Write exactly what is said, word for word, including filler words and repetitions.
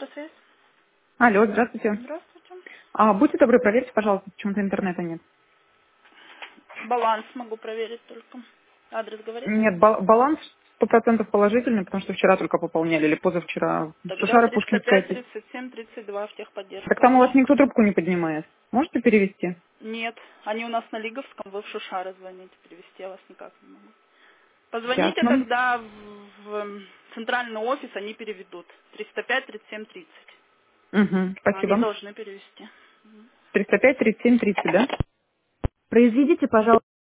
Электросвязь. Алло, здравствуйте. Здравствуйте. А, будьте добры, проверьте, пожалуйста, почему-то интернета нет. Баланс могу проверить только. Адрес говорите? Нет, ба- баланс сто процентов положительный, потому что вчера только пополняли, или позавчера. Тогда Шушара триста Пушкинская. пять три. тридцать семь тридцать два в Так техподдержку там у вас обращайтесь. никто трубку не поднимает. Можете перевести? Нет, они у нас на Лиговском, вы в Шушары звоните, перевести я вас никак не могу. Сейчас Позвоните нам. тогда в, в центральный офис, они переведут. триста пять тридцать семь тридцать. Угу, Они спасибо. должны перевести. триста пять тридцать семь тридцать, да? Произведите, пожалуйста.